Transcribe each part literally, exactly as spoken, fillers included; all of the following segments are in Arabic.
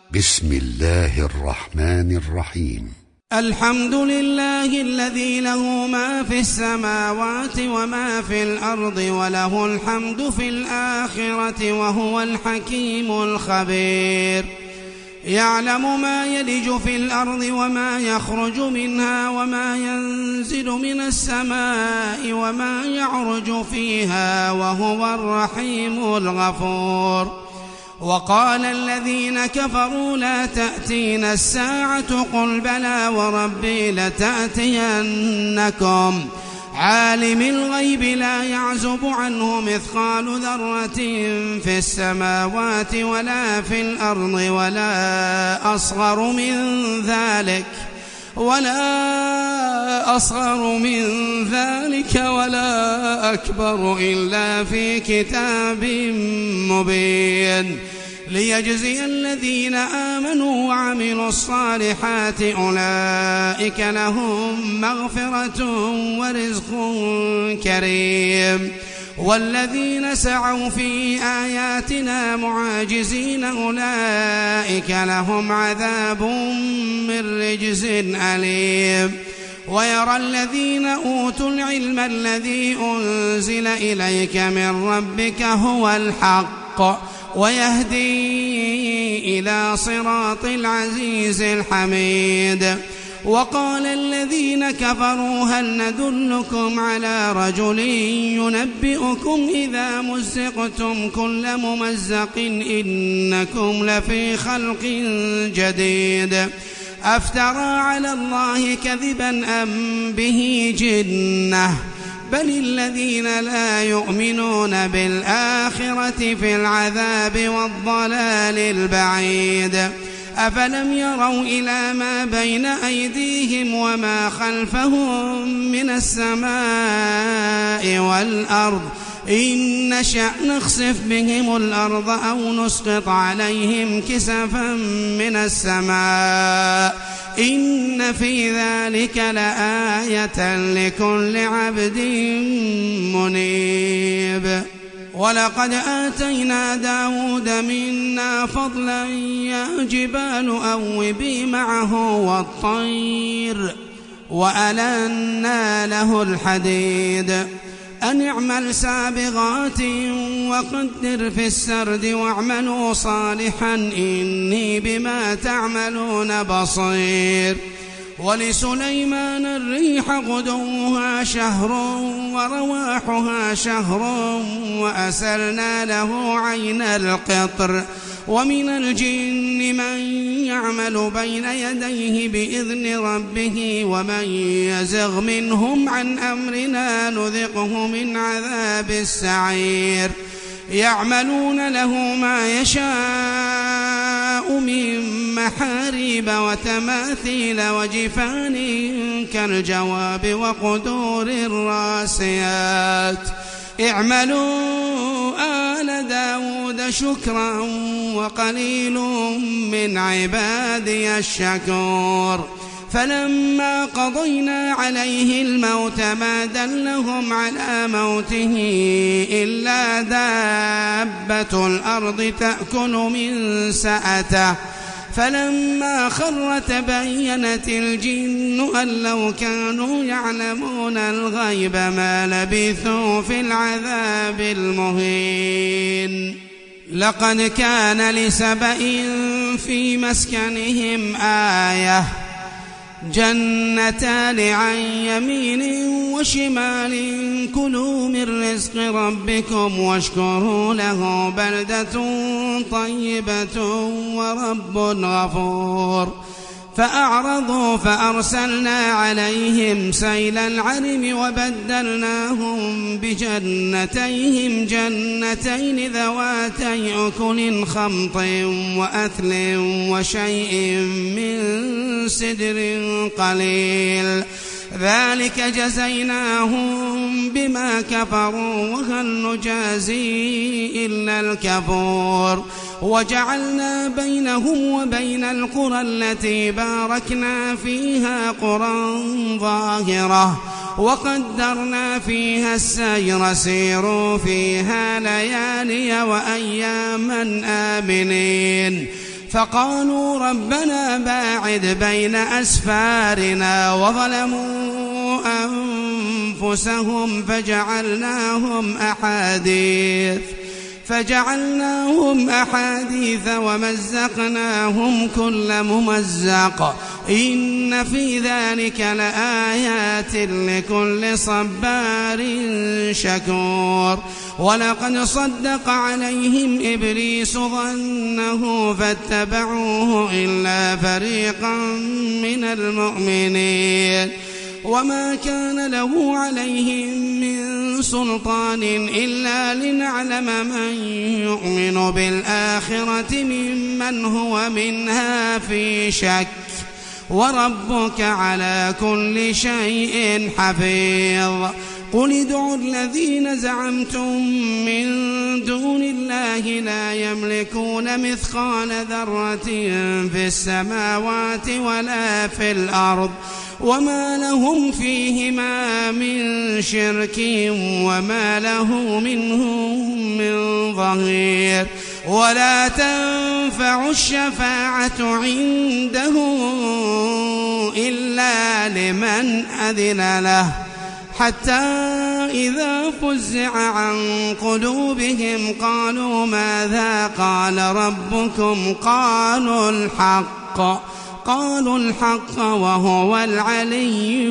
بسم الله الرحمن الرحيم. الحمد لله الذي له ما في السماوات وما في الأرض وله الحمد في الآخرة وهو الحكيم الخبير. يعلم ما يلج في الأرض وما يخرج منها وما ينزل من السماء وما يعرج فيها وهو الرحيم الغفور. وقال الذين كفروا لا تأتينا الساعة قل بلى وربي لتأتينكم عالم الغيب لا يعزب عنه مثقال ذرة في السماوات ولا في الأرض ولا أصغر من ذلك ولا أصغر من ذلك ولا أكبر إلا في كتاب مبين ليجزي الذين آمنوا وعملوا الصالحات أولئك لهم مغفرة ورزق كريم. والذين سعوا في آياتنا معاجزين أولئك لهم عذاب من رجز أليم. ويرى الذين أوتوا العلم الذي أنزل إليك من ربك هو الحق ويهدي إلى صراط العزيز الحميد. وقال الذين كفروا هل ندلكم على رجل ينبئكم إذا مزقتم كل ممزق إنكم لفي خلق جديد أفترى على الله كذبا أم به جنة بل الذين لا يؤمنون بالآخرة في العذاب والضلال البعيد. أفلم يروا إلى ما بين أيديهم وما خلفهم من السماء والأرض إن نشأ نخسف بهم الأرض أو نسقط عليهم كسفا من السماء إن في ذلك لآية لكل عبد منيب. ولقد آتينا داود منا فضلا يا جبال أوبي معه والطير وألنا له الحديد أن اعمل سابغات وقدر في السرد واعملوا صالحا إني بما تعملون بصير. ولسليمان الريح غدوها شهر ورواحها شهر وأسلنا له عين القطر. ومن الجن من يعمل بين يديه بإذن ربه ومن يزغ منهم عن أمرنا نذقه من عذاب السعير. يعملون له ما يشاء من محاريب وتماثيل وجفان كالجواب وقدور الراسيات. اعملوا آل داود شكرا وقليل من عبادي الشكور. فلما قضينا عليه الموت ما دلهم على موته إلا دابة الأرض تأكل من سأته فلما خر تبينت الجن أن لو كانوا يعلمون الغيب ما لبثوا في العذاب المهين. لقد كان لسبإ في مسكنهم آية جنتان عن يمين وشمال كلوا من رزق ربكم واشكروا له بلدة طيبة ورب غفور. فأعرضوا فأرسلنا عليهم سيل العرم وبدلناهم بجنتيهم جنتين ذواتي أكل خمط وأثل وشيء من سدر قليل ذلك جزيناهم بما كفروا وهل نجازي إلا الكفور. وجعلنا بينهم وبين القرى التي باركنا فيها قرى ظاهرة وقدرنا فيها السير سيروا فيها ليالي وأياما آمنين. فقالوا ربنا باعد بين أسفارنا وظلموا أنفسهم فجعلناهم أحاديث فجعلناهم أحاديث ومزقناهم كل ممزق إن في ذلك لآيات لكل صبار شكور ولقد صدق عليهم إبليس ظنه فاتبعوه إلا فريقا من المؤمنين وما كان له عليهم من سلطان إلا لنعلم من يؤمن بالآخرة ممن هو منها في شك وربك على كل شيء حفيظ قل ادعوا الذين زعمتم من دون الله لا يملكون مثقال ذرة في السماوات ولا في الأرض وما لهم فيهما من شرك وما له منهم من ظهير ولا تنفع الشفاعة عنده إلا لمن أذن له حتى إذا فزع عن قلوبهم قالوا ماذا قال ربكم قالوا الحق قالوا الحق وهو العلي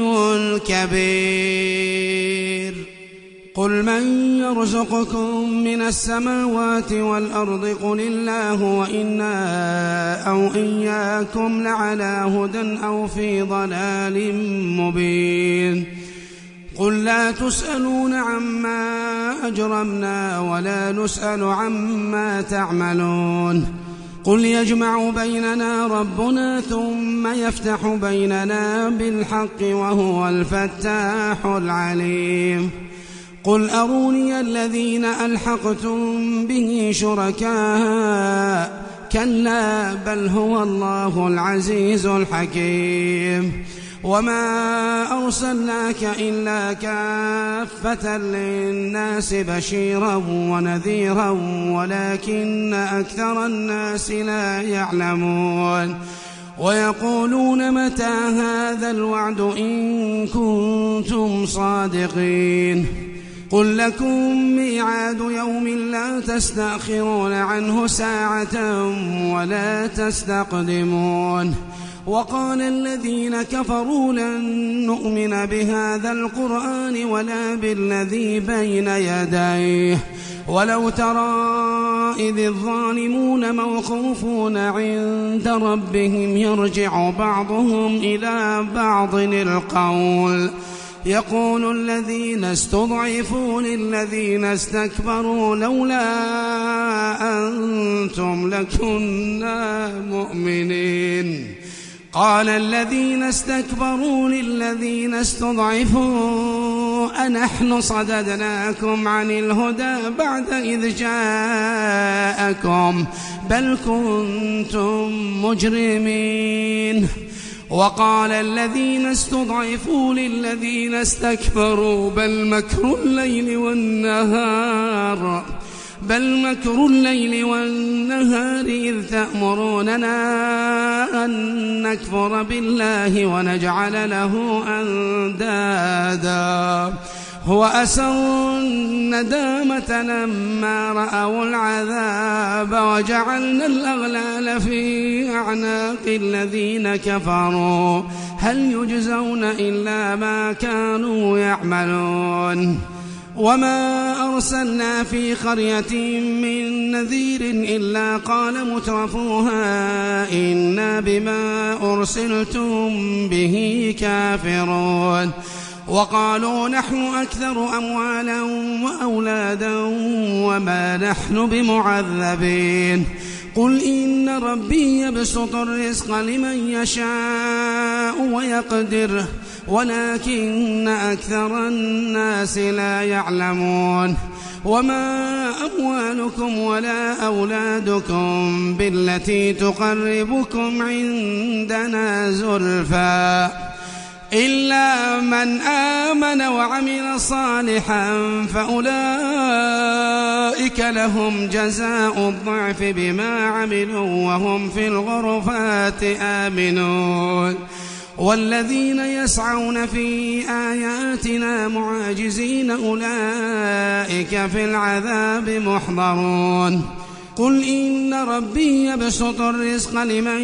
الكبير قل من يرزقكم من السماوات والأرض قل الله وإنا أو إياكم لعلى هدى أو في ضلال مبين قل لا تسألون عما أجرمنا ولا نسأل عما تعملون قل يجمع بيننا ربنا ثم يفتح بيننا بالحق وهو الفتاح العليم قل أروني الذين ألحقتم به شركاء كلا بل هو الله العزيز الحكيم وما أرسلناك إلا كافة للناس بشيرا ونذيرا ولكن أكثر الناس لا يعلمون ويقولون متى هذا الوعد إن كنتم صادقين قل لكم ميعاد يوم لا تستأخرون عنه ساعة ولا تستقدمون وقال الذين كفروا لن نؤمن بهذا القرآن ولا بالذي بين يديه ولو ترى إذ الظالمون موقوفون عند ربهم يرجع بعضهم إلى بعض القول يقول الذين استضعفوا للذين استكبروا لولا أنتم لكنا مؤمنين قال الذين استكبروا للذين استضعفوا أنحن صددناكم عن الهدى بعد إذ جاءكم بل كنتم مجرمين وقال الذين استضعفوا للذين استكبروا بل مكر الليل والنهار بل مكر الليل والنهار إذ تأمروننا أن نكفر بالله ونجعل له أندادا هو أسر الندامة لما رأوا العذاب وجعلنا الأغلال في أعناق الذين كفروا هل يجزون إلا ما كانوا يعملون وما أرسلنا في قرية من نذير إلا قال مترفوها إنا بما أرسلتم به كافرون وقالوا نحن أكثر أموالا وأولادا وما نحن بمعذبين قل إن ربي يبسط الرزق لمن يشاء ويقدر ولكن أكثر الناس لا يعلمون وما أموالكم ولا أولادكم بالتي تقربكم عندنا زلفى إلا من آمن وعمل صالحا فأولئك لهم جزاء الضعف بما عملوا وهم في الغرفات آمنون والذين يسعون في آياتنا معاجزين أولئك في العذاب محضرون قل إن ربي يبسط الرزق لمن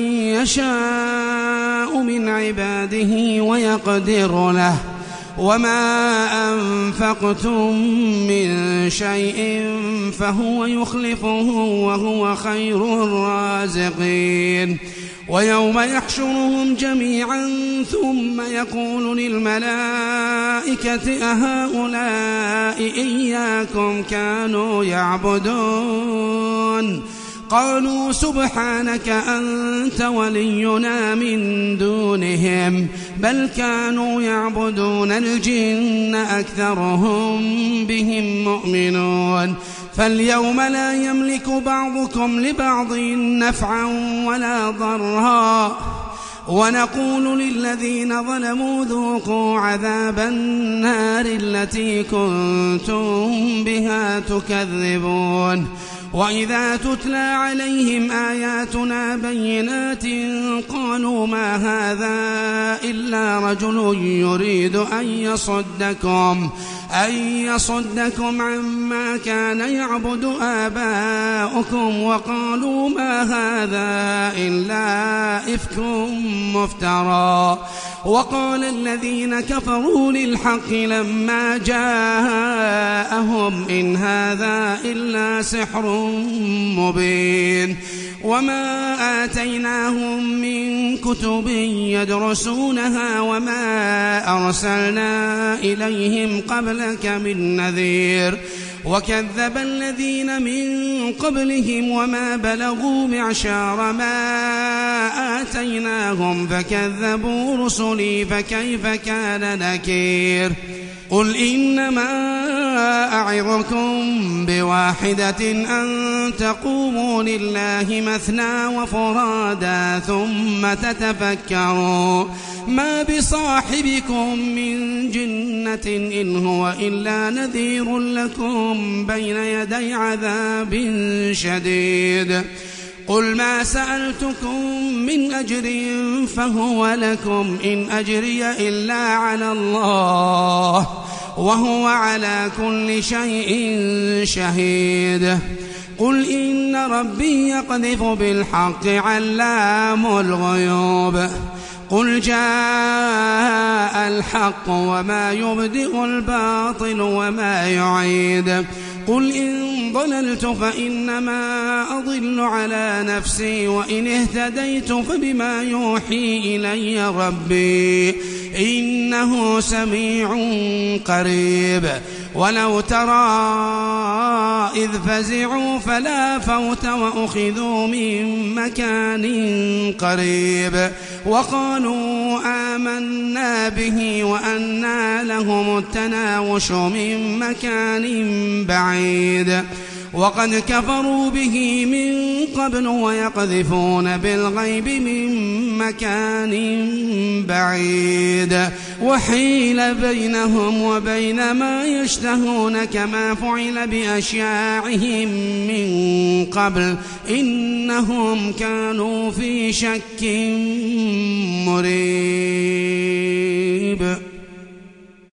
يشاء من عباده ويقدر له وما أنفقتم من شيء فهو يخلفه وهو خير الرازقين ويوم يحشرهم جميعا ثم يقول للملائكة أهؤلاء إياكم كانوا يعبدون قالوا سبحانك أنت ولينا من دونهم بل كانوا يعبدون الجن أكثرهم بهم مؤمنون فاليوم لا يملك بعضكم لبعض نفعا ولا ضرا ونقول للذين ظلموا ذوقوا عذاب النار التي كنتم بها تكذبون وإذا تتلى عليهم آياتنا بينات قالوا ما هذا إلا رجل يريد أن يصدكم أن يصدكم عما كان يعبد آباؤكم وقالوا ما هذا إلا إفك مفترى وقال الذين كفروا للحق لما جاءهم إن هذا إلا سحر مبين وما آتيناهم من كتب يدرسونها وما أرسلنا إليهم قبلك من نذير وكذب الذين من قبلهم وما بلغوا معشار ما آتيناهم فكذبوا رسلي فكيف كان نكير قل إنما أعظكم بواحدة أن تقوموا لله مثنى وفرادا ثم تتفكروا ما بصاحبكم من جنة إن هو إلا نذير لكم بين يدي عذاب شديد قل ما سألتكم من أجر فهو لكم إن أجري إلا على الله وهو على كل شيء شهيد قل إن ربي يقذف بالحق علام الغيوب قل جاء الحق وما يبدئ الباطل وما يعيد قل إن ضللت فإنما أضل على نفسي وإن اهتديت فبما يوحي إلي ربي إنه سميع قريب ولو ترى إذ فزعوا فلا فوت وأخذوا من مكان قريب وقالوا آمنا به وأنى لهم التناوش من مكان بعيد وقد كفروا به من قبل ويقذفون بالغيب من مكان بعيد وحيل بينهم وبين ما يشتهون كما فعل بأشياعهم من قبل إنهم كانوا في شك مريب.